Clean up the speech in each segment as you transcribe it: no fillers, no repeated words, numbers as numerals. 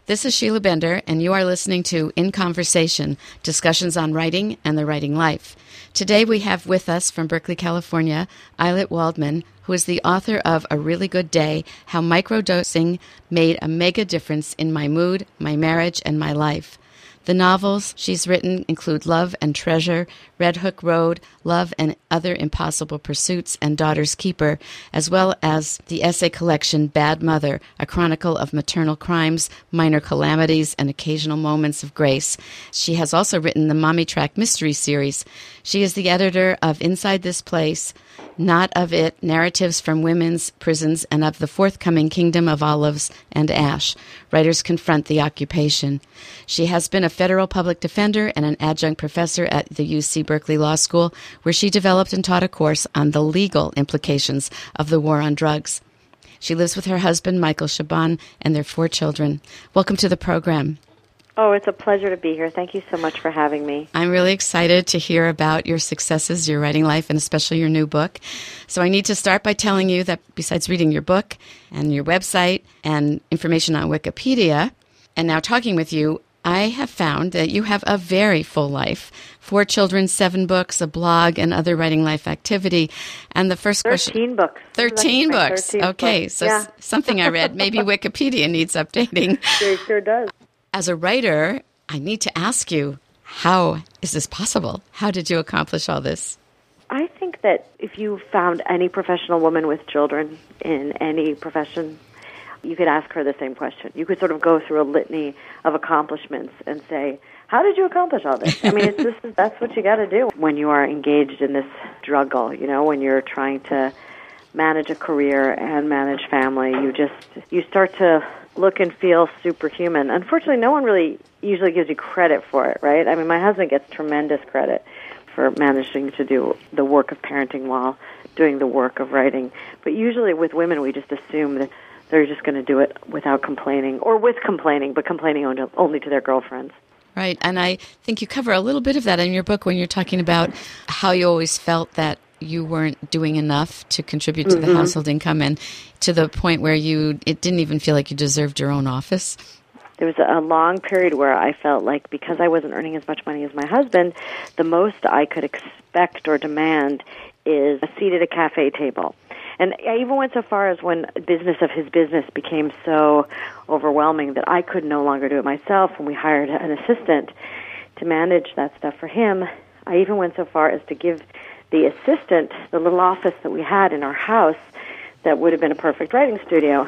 This is Sheila Bender, and you are listening to In Conversation, discussions on writing and the writing life. Today we have with us from Berkeley, California, Ayelet Waldman, who is the author of A Really Good Day, How Microdosing Made a Mega Difference in My Mood, My Marriage, and My Life. The novels she's written include Love and Treasure, Red Hook Road, Love and Other Impossible Pursuits, and Daughter's Keeper, as well as the essay collection Bad Mother, a chronicle of maternal crimes, minor calamities, and occasional moments of grace. She has also written the Mommy Track Mystery Series. She is the editor of Inside This Place, Not of It, Narratives from Women's Prisons, and of the forthcoming Kingdom of Olives and Ash, Writers Confront the Occupation. She has been a federal public defender and an adjunct professor at the UC Berkeley Law School, where she developed and taught a course on the legal implications of the war on drugs. She lives with her husband, Michael Shaban, and their 4 children. Welcome to the program. Oh, it's a pleasure to be here. Thank you so much for having me. I'm really excited to hear about your successes, your writing life, and especially your new book. So I need to start by telling you that besides reading your book and your website and information on Wikipedia, and now talking with you, I have found that you have a very full life. 4 children, 7 books, a blog, and other writing life activity. And the first 13 question... 13 books. 13 books. 13 okay, books. So Yeah. Something I read. Maybe Wikipedia needs updating. It sure does. As a writer, I need to ask you, how is this possible? How did you accomplish all this? I think that if you found any professional woman with children in any profession, you could ask her the same question. You could sort of go through a litany of accomplishments and say, how did you accomplish all this? I mean, that's what you got to do when you are engaged in this struggle, when you're trying to manage a career and manage family. You start to look and feel superhuman. Unfortunately, no one really usually gives you credit for it, right? I mean, my husband gets tremendous credit for managing to do the work of parenting while doing the work of writing. But usually with women, we just assume that they're just going to do it without complaining, or with complaining, but complaining only to their girlfriends. Right, and I think you cover a little bit of that in your book when you're talking about how you always felt that you weren't doing enough to contribute to the household income, and to the point where it didn't even feel like you deserved your own office. There was a long period where I felt like because I wasn't earning as much money as my husband, the most I could expect or demand is a seat at a cafe table. And I even went so far as when business of his business became so overwhelming that I could no longer do it myself. When we hired an assistant to manage that stuff for him, I even went so far as to give the assistant the little office that we had in our house that would have been a perfect writing studio.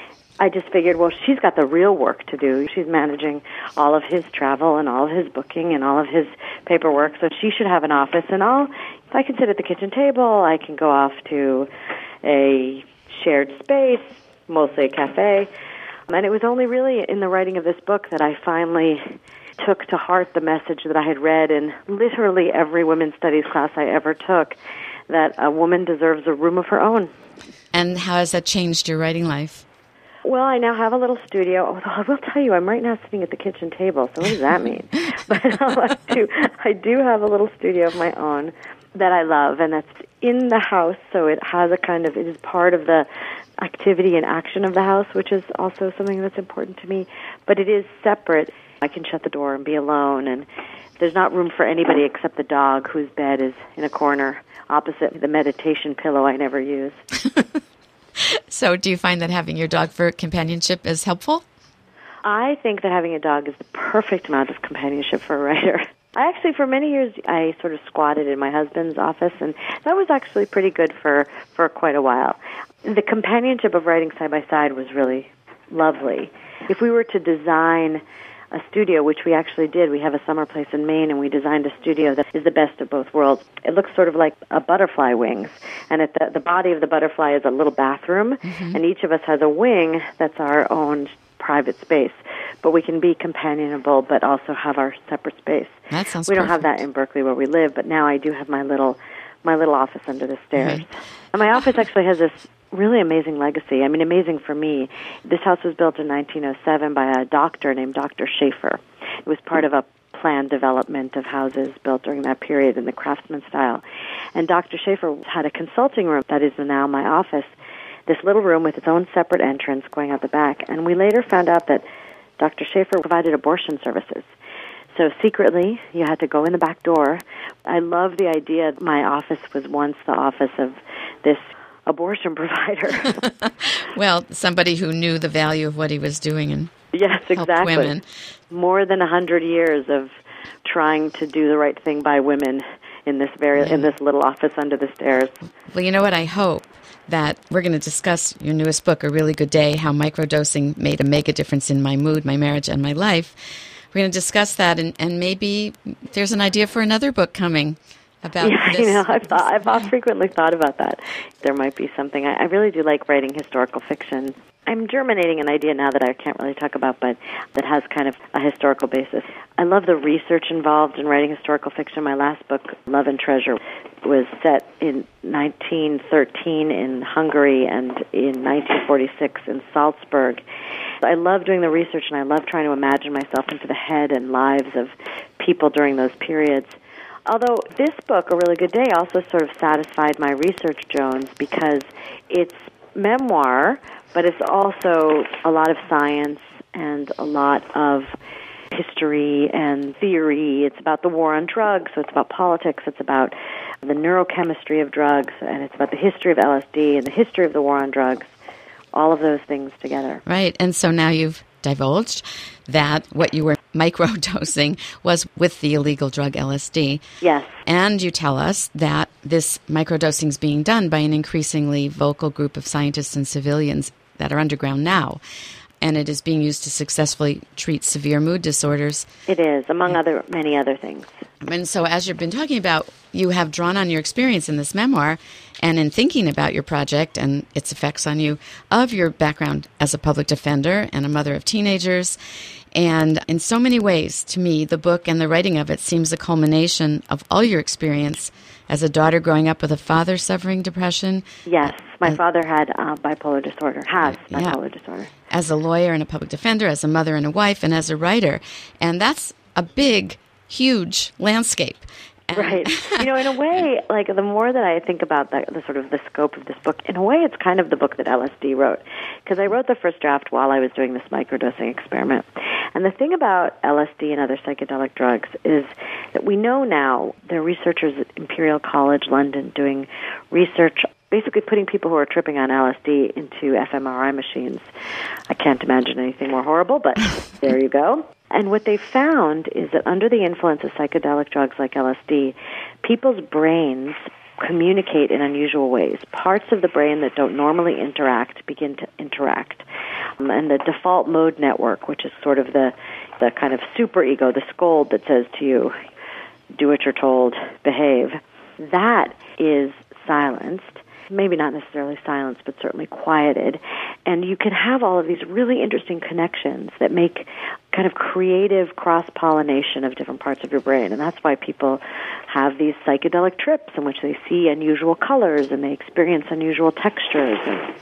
I just figured, well, she's got the real work to do. She's managing all of his travel and all of his booking and all of his paperwork, so she should have an office. And I can sit at the kitchen table. I can go off to a shared space, mostly a cafe. And it was only really in the writing of this book that I finally took to heart the message that I had read in literally every women's studies class I ever took, that a woman deserves a room of her own. And how has that changed your writing life? Well, I now have a little studio. Although I will tell you, I'm right now sitting at the kitchen table, so what does that mean? But I do have a little studio of my own that I love, and that's in the house, so it is part of the activity and action of the house, which is also something that's important to me. But it is separate. I can shut the door and be alone, and there's not room for anybody except the dog, whose bed is in a corner opposite the meditation pillow I never use. So do you find that having your dog for companionship is helpful? I think that having a dog is the perfect amount of companionship for a writer. I actually, for many years, I sort of squatted in my husband's office, and that was actually pretty good for quite a while. The companionship of writing side by side was really lovely. If we were to design a studio, which we actually did, we have a summer place in Maine, and we designed a studio that is the best of both worlds. It looks sort of like a butterfly wings, and at the body of the butterfly is a little bathroom, and each of us has a wing that's our own private space. But we can be companionable, but also have our separate space. That sounds We don't perfect. have that in Berkeley where we live, but now I do have my little office under the stairs. Right. And my office actually has this really amazing legacy. I mean, amazing for me. This house was built in 1907 by a doctor named Dr. Schaefer. It was part of a planned development of houses built during that period in the Craftsman style. And Dr. Schaefer had a consulting room that is now my office, this little room with its own separate entrance going out the back. And we later found out that Dr. Schaefer provided abortion services. So secretly, you had to go in the back door. I love the idea. My office was once the office of this abortion provider. Well, somebody who knew the value of what he was doing and yes, helped exactly. women. More than 100 years of trying to do the right thing by women in this in this little office under the stairs. Well, you know what? I hope that we're going to discuss your newest book, A Really Good Day, How Microdosing Made a Mega Difference in My Mood, My Marriage, and My Life. We're going to discuss that, and maybe there's an idea for another book coming about this. You know, I've frequently thought about that. There might be something. I really do like writing historical fiction. I'm germinating an idea now that I can't really talk about, but that has kind of a historical basis. I love the research involved in writing historical fiction. My last book, Love and Treasure, was set in 1913 in Hungary and in 1946 in Salzburg. I love doing the research, and I love trying to imagine myself into the head and lives of people during those periods. Although this book, A Really Good Day, also sort of satisfied my research, Jones, because it's memoir, but it's also a lot of science and a lot of history and theory. It's about the war on drugs, so it's about politics, it's about the neurochemistry of drugs, and it's about the history of LSD and the history of the war on drugs, all of those things together. Right, and so now you've divulged that what you were microdosing was with the illegal drug LSD. Yes. And you tell us that this microdosing is being done by an increasingly vocal group of scientists and civilians that are underground now. And it is being used to successfully treat severe mood disorders. It is, among many other things. And so as you've been talking about, you have drawn on your experience in this memoir and in thinking about your project and its effects on you of your background as a public defender and a mother of teenagers. And in so many ways, to me, the book and the writing of it seems a culmination of all your experience as a daughter growing up with a father suffering depression. Yes, my father had bipolar disorder, bipolar disorder. As a lawyer and a public defender, as a mother and a wife, and as a writer. And that's a big, huge landscape. Right. You know, in a way, like the more that I think about the sort of the scope of this book, in a way it's kind of the book that LSD wrote. Because I wrote the first draft while I was doing this microdosing experiment. And the thing about LSD and other psychedelic drugs is that we know now, there are researchers at Imperial College London doing research, basically putting people who are tripping on LSD into fMRI machines. I can't imagine anything more horrible, but there you go. And what they found is that under the influence of psychedelic drugs like LSD, people's brains communicate in unusual ways. Parts of the brain that don't normally interact begin to interact. And the default mode network, which is sort of the kind of superego, the scold that says to you, do what you're told, behave, that is silenced. Maybe not necessarily silenced, but certainly quieted. And you can have all of these really interesting connections that make kind of creative cross-pollination of different parts of your brain. And that's why people have these psychedelic trips in which they see unusual colors and they experience unusual textures.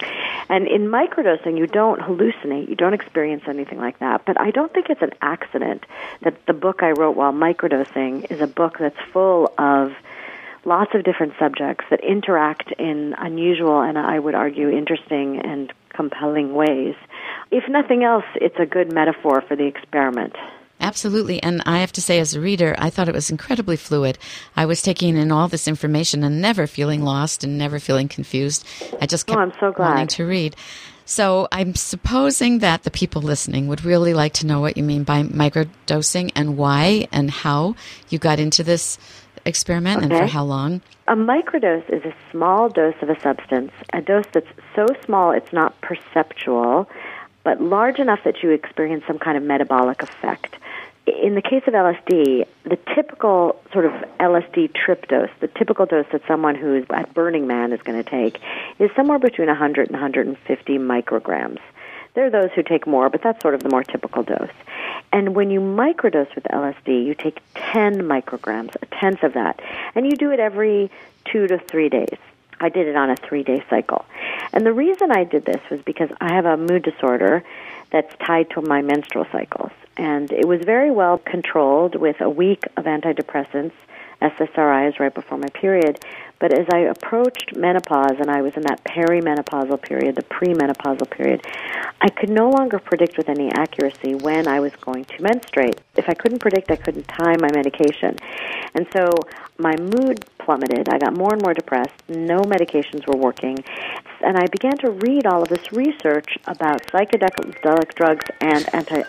And in microdosing, you don't hallucinate. You don't experience anything like that. But I don't think it's an accident that the book I wrote while microdosing is a book that's full of lots of different subjects that interact in unusual and, I would argue, interesting and compelling ways. If nothing else, it's a good metaphor for the experiment. Absolutely. And I have to say, as a reader, I thought it was incredibly fluid. I was taking in all this information and never feeling lost and never feeling confused. I just kept I'm so glad. wanting to read. So I'm supposing that the people listening would really like to know what you mean by microdosing and why and how you got into this experiment and for how long? A microdose is a small dose of a substance, a dose that's so small it's not perceptual, but large enough that you experience some kind of metabolic effect. In the case of LSD, the typical sort of LSD trip dose, the typical dose that someone who's at Burning Man is going to take, is somewhere between 100 and 150 micrograms. There are those who take more, but that's sort of the more typical dose. And when you microdose with LSD, you take 10 micrograms, a tenth of that, and you do it every 2 to 3 days. I did it on a 3-day cycle. And the reason I did this was because I have a mood disorder that's tied to my menstrual cycles. And it was very well controlled with a week of antidepressants, SSRIs, right before my period. But as I approached menopause, and I was in that perimenopausal period, the premenopausal period, I could no longer predict with any accuracy when I was going to menstruate. If I couldn't predict, I couldn't time my medication. And so my mood plummeted. I got more and more depressed. No medications were working. And I began to read all of this research about psychedelic drugs and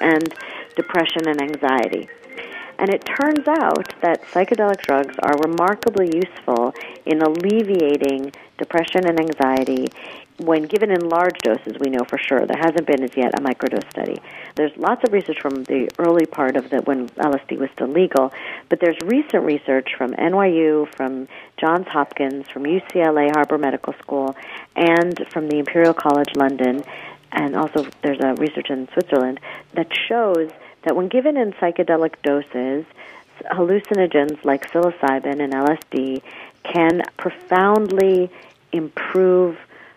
depression and anxiety. And it turns out that psychedelic drugs are remarkably useful in alleviating depression and anxiety when given in large doses, we know for sure. There hasn't been as yet a microdose study. There's lots of research from the early part of when LSD was still legal, but there's recent research from NYU, from Johns Hopkins, from UCLA Harbor Medical School, and from the Imperial College London, and also there's a research in Switzerland that shows that when given in psychedelic doses, hallucinogens like psilocybin and LSD can profoundly improve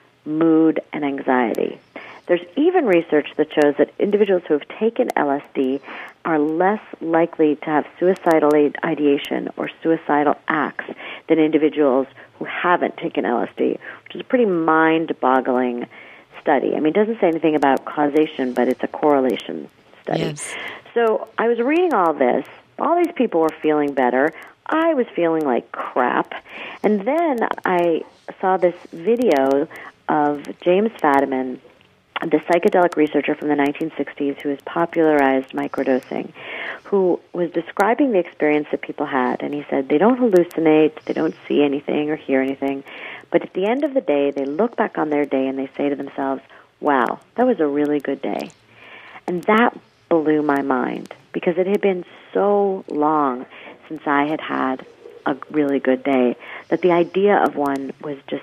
mood and anxiety. There's even research that shows that individuals who have taken LSD are less likely to have suicidal ideation or suicidal acts than individuals who haven't taken LSD, which is a pretty mind-boggling study. I mean, it doesn't say anything about causation, but it's a correlation study. Yes. So I was reading all this. All these people were feeling better. I was feeling like crap. And then I saw this video of James Fadiman, the psychedelic researcher from the 1960s who has popularized microdosing, who was describing the experience that people had. And he said they don't hallucinate, they don't see anything or hear anything, but at the end of the day, they look back on their day and they say to themselves, wow, that was a really good day. And that blew my mind because it had been so long since I had had a really good day that the idea of one was just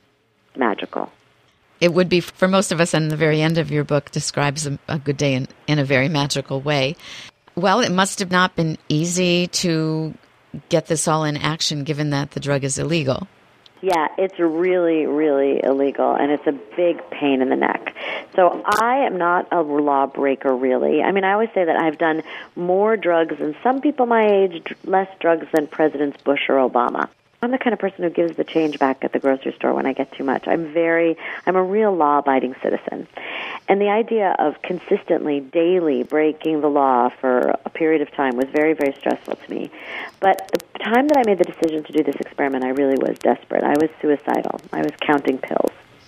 magical. It would be for most of us, and the very end of your book describes a good day in a very magical way. Well, it must have not been easy to get this all in action given that the drug is illegal. Yeah, it's really, really illegal, and it's a big pain in the neck. So I am not a lawbreaker, really. I mean, I always say that I've done more drugs than some people my age, less drugs than Presidents Bush or Obama. I'm the kind of person who gives the change back at the grocery store when I get too much. I'm a real law-abiding citizen. And the idea of consistently, daily breaking the law for a period of time was very, very stressful to me. But the time that I made the decision to do this experiment, I really was desperate. I was suicidal. I was counting pills.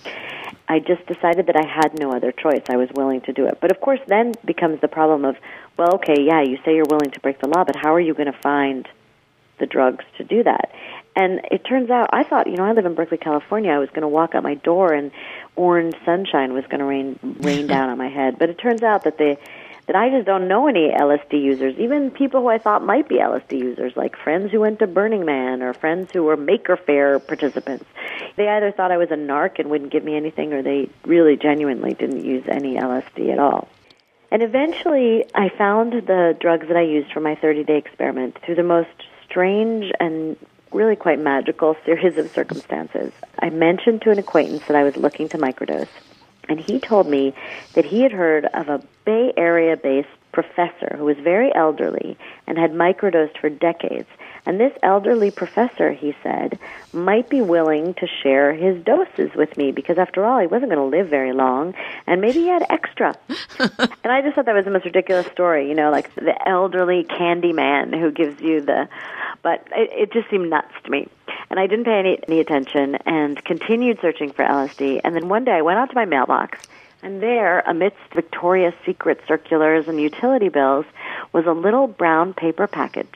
I just decided that I had no other choice. I was willing to do it. But of course, then becomes the problem of, well, okay, yeah, you say you're willing to break the law, but how are you going to find the drugs to do that? And it turns out, I thought, I live in Berkeley, California. I was going to walk out my door and orange sunshine was going to rain down on my head. But it turns out that I just don't know any LSD users, even people who I thought might be LSD users, like friends who went to Burning Man or friends who were Maker Faire participants. They either thought I was a narc and wouldn't give me anything, or they really genuinely didn't use any LSD at all. And eventually, I found the drugs that I used for my 30-day experiment through the most strange and really quite magical series of circumstances. I mentioned to an acquaintance that I was looking to microdose, and he told me that he had heard of a Bay Area-based professor who was very elderly and had microdosed for decades. And this elderly professor, he said, might be willing to share his doses with me because, after all, he wasn't going to live very long, and maybe he had extra. And I just thought that was the most ridiculous story, like the elderly candy man who gives you the... But it just seemed nuts to me. And I didn't pay any attention and continued searching for LSD. And then one day I went out to my mailbox, and there, amidst Victoria's Secret circulars and utility bills, was a little brown paper package.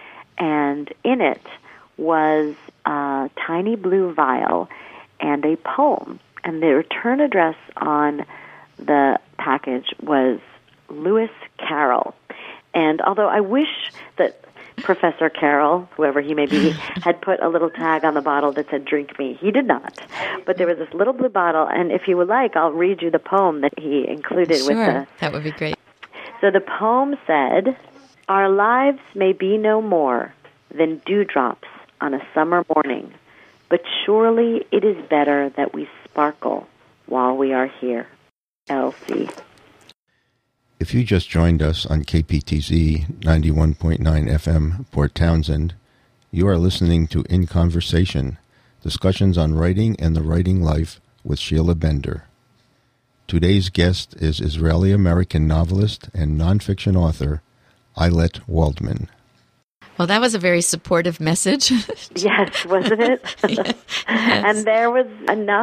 And in it was a tiny blue vial and a poem. And the return address on the package was Lewis Carroll. And although I wish that Professor Carroll, whoever he may be, had put a little tag on the bottle that said, "Drink me," he did not. But there was this little blue bottle, and if you would like, I'll read you the poem that he included. Sure, with the... that would be great. So the poem said, "Our lives may be no more than dewdrops on a summer morning, but surely it is better that we sparkle while we are here. Elsie." If you just joined us on KPTZ 91.9 FM, Port Townsend, you are listening to In Conversation, discussions on writing and the writing life with Sheila Bender. Today's guest is Israeli-American novelist and nonfiction author Ayelet Waldman. Well, that was a very supportive message. Yes, wasn't it? Yes. And there was enough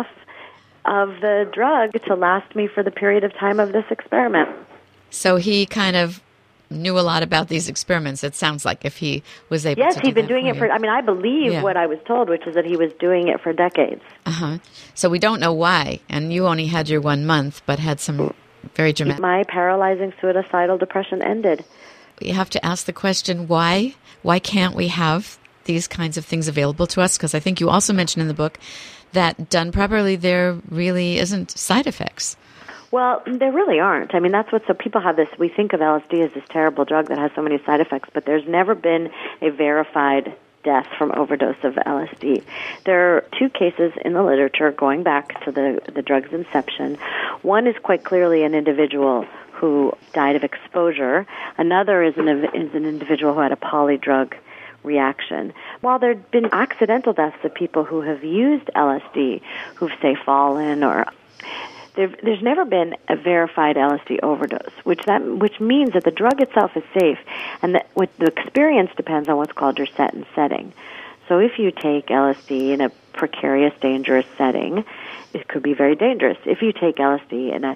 of the drug to last me for the period of time of this experiment. So he kind of knew a lot about these experiments, it sounds like, if he was able to Yes, do he'd been that doing it for, I believe what I was told, which is that he was doing it for decades. Uh-huh. So we don't know why, and you only had your 1 month, but had some very dramatic... My paralyzing suicidal depression ended. You have to ask the question, why? Why can't we have these kinds of things available to us? Because I think you also mentioned in the book that done properly, there really isn't side effects. Well, there really aren't. I mean, that's what, so people have this, we think of LSD as this terrible drug that has so many side effects, but there's never been a verified death from overdose of LSD. There are 2 cases in the literature going back to the drug's inception. One is quite clearly an individual who died of exposure. Another is an individual who had a polydrug reaction. While there have been accidental deaths of people who have used LSD, who've, say, fallen or... There's never been a verified LSD overdose, which means that the drug itself is safe, and that what the experience depends on what's called your set and setting. So if you take LSD in a precarious, dangerous setting, it could be very dangerous. If you take LSD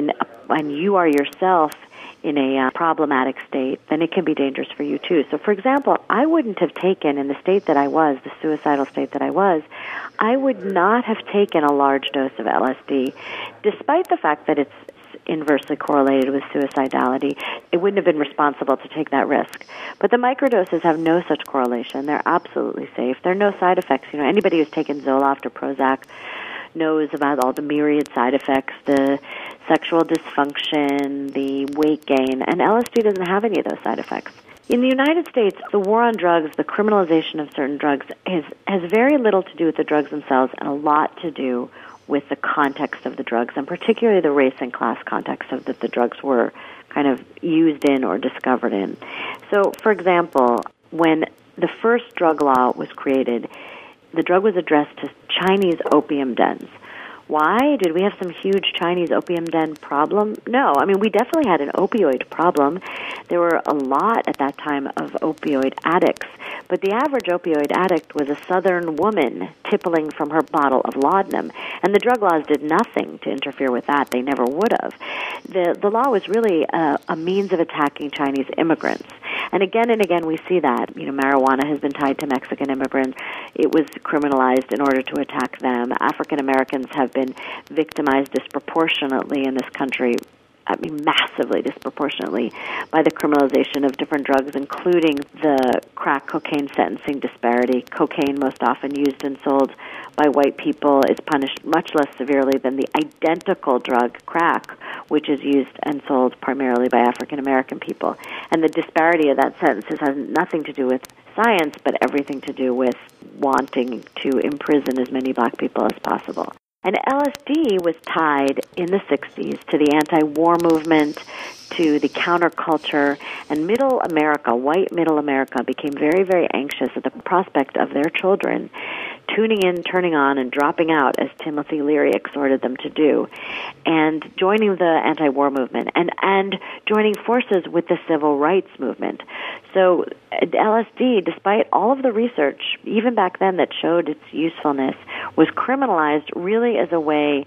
and you are yourself in a problematic state, then it can be dangerous for you too. So, for example, I wouldn't have taken, in the state that I was, the suicidal state that I was, I would not have taken a large dose of LSD, despite the fact that it's inversely correlated with suicidality. It wouldn't have been responsible to take that risk. But the microdoses have no such correlation. They're absolutely safe. There are no side effects. You know, anybody who's taken Zoloft or Prozac knows about all the myriad side effects, the sexual dysfunction, the weight gain, and LSD doesn't have any of those side effects. In the United States, the war on drugs, the criminalization of certain drugs, has very little to do with the drugs themselves and a lot to do with the context of the drugs, and particularly the race and class context of that the drugs were kind of used in or discovered in. So, for example, when the first drug law was created, the drug was addressed to Chinese opium dens. Why? Did we have some huge Chinese opium den problem? No. I mean, we definitely had an opioid problem. There were a lot at that time of opioid addicts, but the average opioid addict was a southern woman tippling from her bottle of laudanum, and the drug laws did nothing to interfere with that. They never would have. The law was really a means of attacking Chinese immigrants. And again we see that. You know, marijuana has been tied to Mexican immigrants. It was criminalized in order to attack them. African Americans have been victimized disproportionately in this country, I mean massively disproportionately, by the criminalization of different drugs, including the crack cocaine sentencing disparity. Cocaine, most often used and sold by white people, is punished much less severely than the identical drug, crack, which is used and sold primarily by African American people. And the disparity of that sentences has nothing to do with science, but everything to do with wanting to imprison as many black people as possible. And LSD was tied in the 60s to the anti-war movement, to the counterculture, and middle America, white middle America, became very, very anxious at the prospect of their children tuning in, turning on, and dropping out, as Timothy Leary exhorted them to do, and joining the anti-war movement, and joining forces with the civil rights movement. So LSD, despite all of the research, even back then, that showed its usefulness, was criminalized really as a way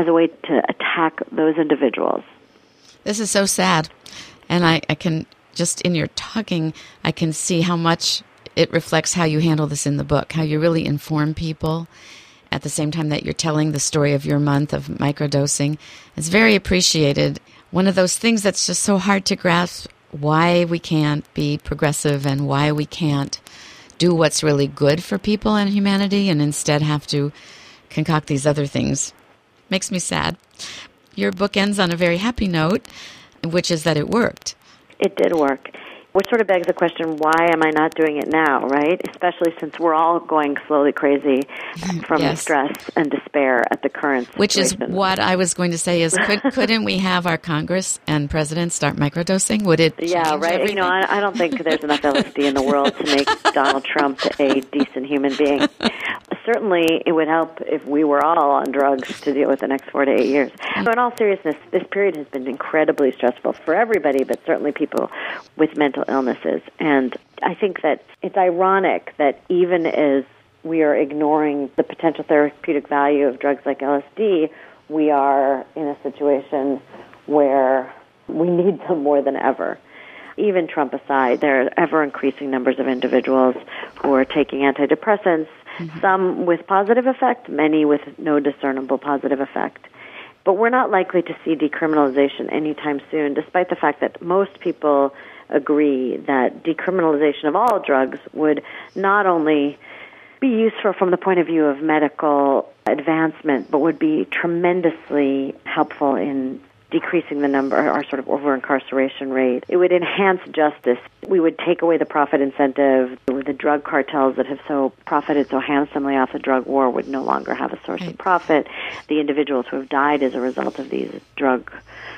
to attack those individuals. This is so sad. And I can, just in your talking, I can see how much it reflects how you handle this in the book, how you really inform people at the same time that you're telling the story of your month of microdosing. It's very appreciated. One of those things that's just so hard to grasp, why we can't be progressive and why we can't do what's really good for people and humanity and instead have to concoct these other things. Makes me sad. Your book ends on a very happy note, which is that it worked. It did work. which sort of begs the question, why am I not doing it now, right? Especially since we're all going slowly crazy from Yes. stress and despair at the current situation. Which is what I was going to say is, couldn't we have our Congress and president start microdosing? Would it change right. everything? I don't think there's enough LSD in the world to make Donald Trump a decent human being. Certainly, it would help if we were all on drugs to deal with the next 4 to 8 years. So in all seriousness, this period has been incredibly stressful for everybody, but certainly people with mental illnesses. And I think that it's ironic that even as we are ignoring the potential therapeutic value of drugs like LSD, we are in a situation where we need them more than ever. Even Trump aside, there are ever-increasing numbers of individuals who are taking antidepressants, some with positive effect, many with no discernible positive effect. But we're not likely to see decriminalization anytime soon, despite the fact that most people agree that decriminalization of all drugs would not only be useful from the point of view of medical advancement, but would be tremendously helpful in decreasing the number, or sort of over-incarceration rate. It would enhance justice. We would take away the profit incentive. The drug cartels that have so profited so handsomely off the drug war would no longer have a source of profit. The individuals who have died as a result of these drug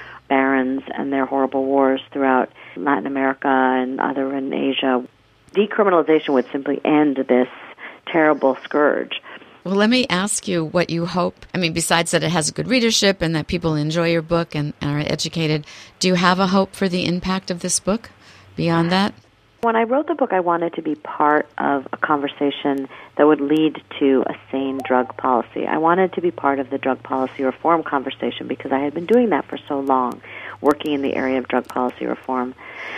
barons and their horrible wars throughout Latin America and other in Asia. Decriminalization would simply end this terrible scourge. Well, let me ask you what you hope. I mean, besides that it has a good readership and that people enjoy your book and are educated, do you have a hope for the impact of this book beyond that? When I wrote the book, I wanted to be part of a conversation that would lead to a sane drug policy. I wanted to be part of the drug policy reform conversation because I had been doing that for so long, working in the area of drug policy reform.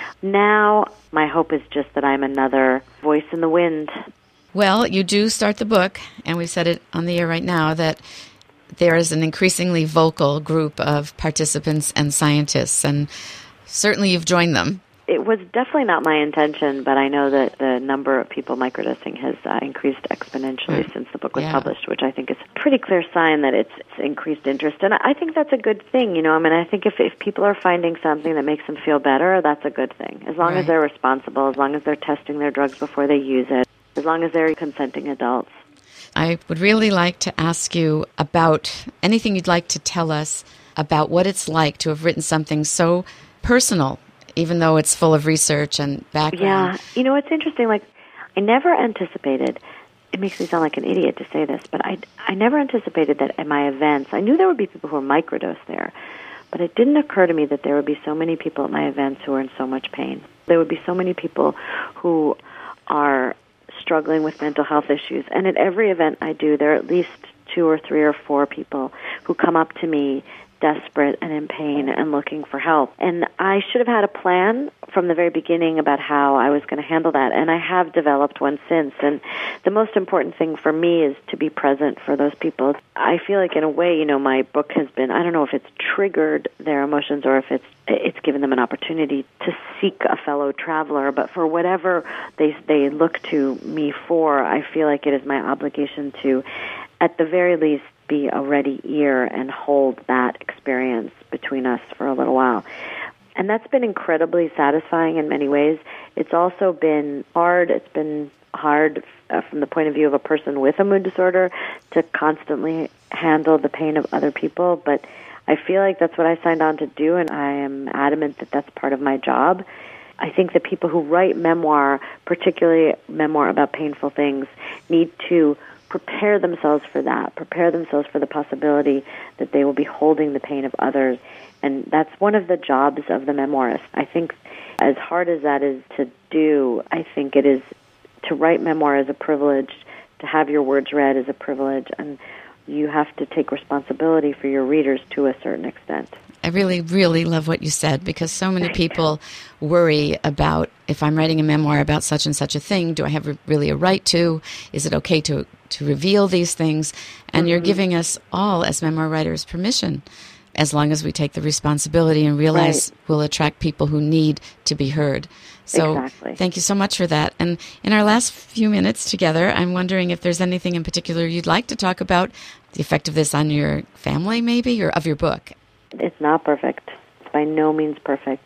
Now, my hope is just that I'm another voice in the wind. Well, you do start the book, and we've said it on the air right now, that there is an increasingly vocal group of participants and scientists, and certainly you've joined them. It was definitely not my intention, but I know that the number of people microdosing has increased exponentially since the book was published, which I think is a pretty clear sign that it's increased interest. And I think that's a good thing, you know. I mean, I think if people are finding something that makes them feel better, that's a good thing. As long as they're responsible, as long as they're testing their drugs before they use it, as long as they're consenting adults. I would really like to ask you about anything you'd like to tell us about what it's like to have written something so personal, even though it's full of research and background. Yeah. You know, it's interesting. Like, I never anticipated, it makes me sound like an idiot to say this, but I never anticipated that at my events, I knew there would be people who were microdosed there, but it didn't occur to me that there would be so many people at my events who are in so much pain. There would be so many people who are struggling with mental health issues. And at every event I do, there are at least 2 or 3 or 4 people who come up to me desperate and in pain and looking for help. And I should have had a plan from the very beginning about how I was going to handle that, and I have developed one since. And the most important thing for me is to be present for those people. I feel like in a way, you know, my book has been, I don't know if it's triggered their emotions or if it's given them an opportunity to seek a fellow traveler, but for whatever they look to me for, I feel like it is my obligation to, at the very least, be a ready ear and hold that experience between us for a little while. And that's been incredibly satisfying in many ways. It's also been hard. It's been hard from the point of view of a person with a mood disorder to constantly handle the pain of other people, but I feel like that's what I signed on to do, and I am adamant that that's part of my job. I think that people who write memoir, particularly memoir about painful things, need to prepare themselves for that, prepare themselves for the possibility that they will be holding the pain of others. And that's one of the jobs of the memoirist. I think as hard as that is to do, I think it is to write memoir is a privilege, to have your words read is a privilege, and you have to take responsibility for your readers to a certain extent. I really, really love what you said, because so many people worry about, if I'm writing a memoir about such and such a thing, do I have really a right to? Is it okay to reveal these things? And you're giving us all, as memoir writers, permission, as long as we take the responsibility and realize we'll attract people who need to be heard. So thank you so much for that. And in our last few minutes together, I'm wondering if there's anything in particular you'd like to talk about, the effect of this on your family maybe, or of your book. It's not perfect. It's by no means perfect.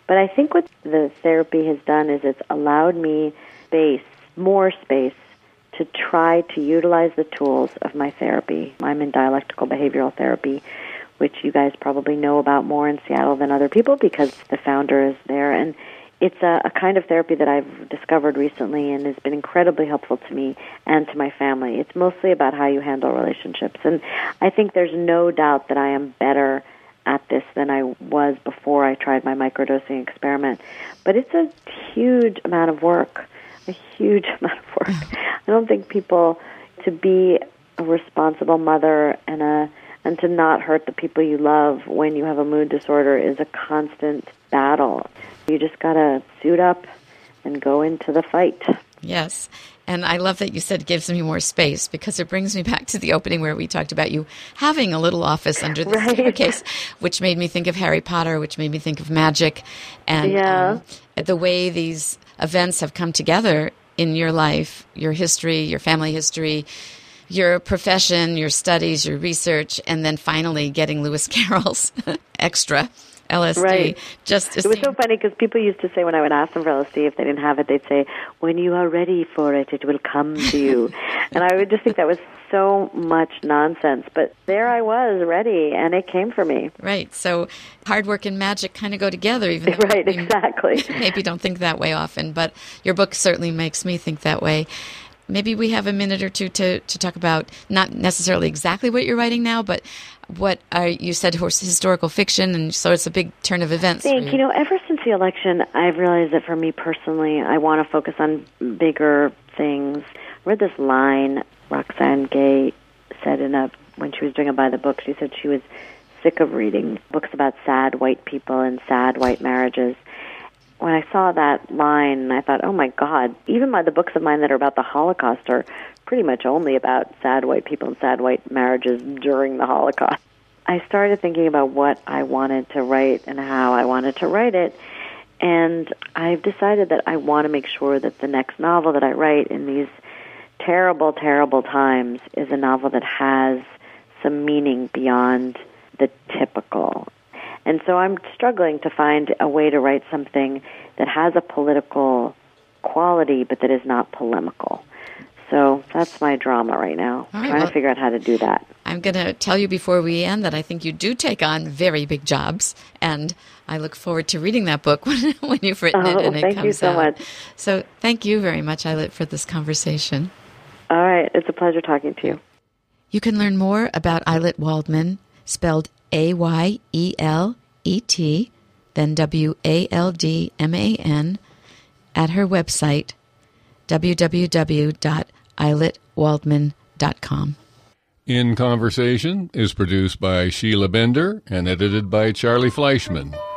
But I think what the therapy has done is it's allowed me more space, to try to utilize the tools of my therapy. I'm in dialectical behavioral therapy, which you guys probably know about more in Seattle than other people because the founder is there. And it's a kind of therapy that I've discovered recently and has been incredibly helpful to me and to my family. It's mostly about how you handle relationships. And I think there's no doubt that I am better at this than I was before I tried my microdosing experiment. But it's a huge amount of work, a huge amount of work. I don't think people, to be a responsible mother and to not hurt the people you love when you have a mood disorder is a constant battle. You just got to suit up and go into the fight. Yes. And I love that you said it gives me more space, because it brings me back to the opening where we talked about you having a little office under the staircase, which made me think of Harry Potter, which made me think of magic. And the way these events have come together in your life, your history, your family history, your profession, your studies, your research, and then finally getting Lewis Carroll's extra LSD. Right. It was so funny because people used to say when I would ask them for LSD, if they didn't have it, they'd say, when you are ready for it, it will come to you. And I would just think that was so much nonsense. But there I was, ready, and it came for me. Right. So hard work and magic kind of go together. Even right, exactly. Maybe don't think that way often, but your book certainly makes me think that way. Maybe we have a minute or two to talk about not necessarily exactly what you're writing now, but what you said historical fiction, and so it's a big turn of events. Ever since the election, I've realized that for me personally, I want to focus on bigger things. I read this line Roxane Gay said when she was doing a By the Book. She said she was sick of reading books about sad white people and sad white marriages. When I saw that line, I thought, oh my God, even the books of mine that are about the Holocaust are pretty much only about sad white people and sad white marriages during the Holocaust. I started thinking about what I wanted to write and how I wanted to write it, and I've decided that I want to make sure that the next novel that I write in these terrible, terrible times is a novel that has some meaning beyond the typical. And so I'm struggling to find a way to write something that has a political quality but that is not polemical. So that's my drama right now, trying to figure out how to do that. I'm going to tell you before we end that I think you do take on very big jobs, and I look forward to reading that book when you've written it and it comes out. Thank you so much. So thank you very much, Ayelet, for this conversation. All right. It's a pleasure talking to you. You can learn more about Ayelet Waldman, spelled Ayelet, then Waldman, at her website, www.ayeletwaldman.com. In Conversation is produced by Sheila Bender and edited by Charlie Fleischman.